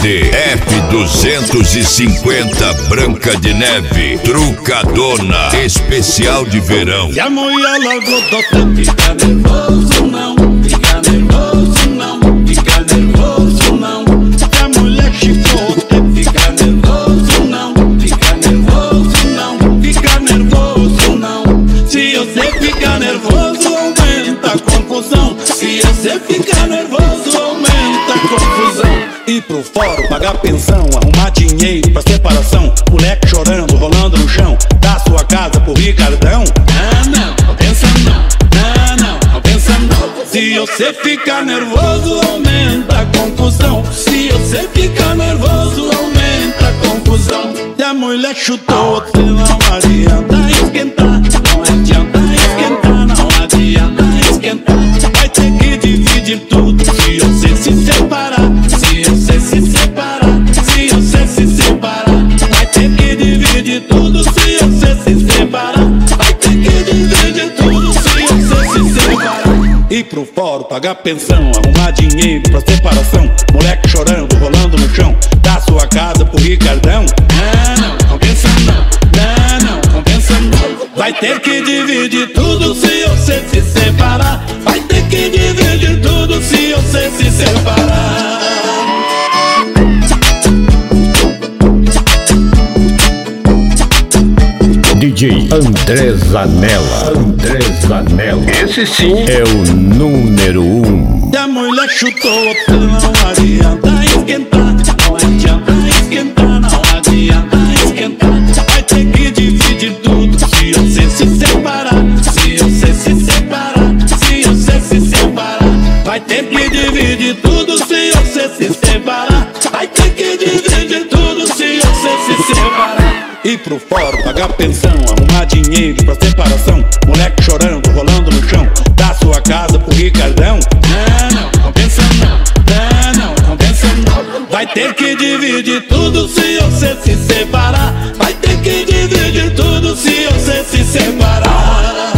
CD F250 Branca de Neve, Trucadona, especial de verão. E a mulher logo doutor, fica nervoso não, fica nervoso não, fica nervoso não. Se a mulher chifrou, fica nervoso não, fica nervoso não, fica nervoso não. Se você fica nervoso, aumenta a confusão. Se você fica nervoso, aumenta a confusão. Ir pro fórum, pagar pensão, arrumar dinheiro pra separação. Moleque chorando, rolando no chão, da sua casa pro Ricardão. Não pensa não, não pensa não. Se você fica nervoso, aumenta a confusão. Se você fica nervoso, aumenta a confusão. Se a mulher chutou, você não adianta esquentar. Não adianta esquentar, não adianta esquentar. Vai ter que dividir tudo se você se separar. Se você se separar, se você se separar. Vai ter que dividir tudo se você se separar. Vai ter que dividir tudo se você se separar. Ir pro fórum, pagar pensão, arrumar dinheiro pra separação. Moleque chorando, rolando no chão, da sua casa pro Ricardão. Não pensa não, não pensa não. Vai ter que dividir tudo se você se separar. Vai ter que dividir tudo se você se separar. DJ André Zanella. André Zanella. Esse sim é o número 1. Se a mulher chutou, não adianta esquentar. Não adianta esquentar, não adianta esquentar. Vai ter que dividir tudo se você se separar. Se você se separar, se você se separar. Vai ter que dividir tudo se você se separar. Vai ter que dividir tudo se você se separar. Ir pro fórum, pagar pensão, arrumar dinheiro pra separação. Moleque chorando, rolando no chão, da sua casa pro Ricardão. Não pensa não, não pensa não. Vai ter que dividir tudo se você se separar. Vai ter que dividir tudo se você se separar.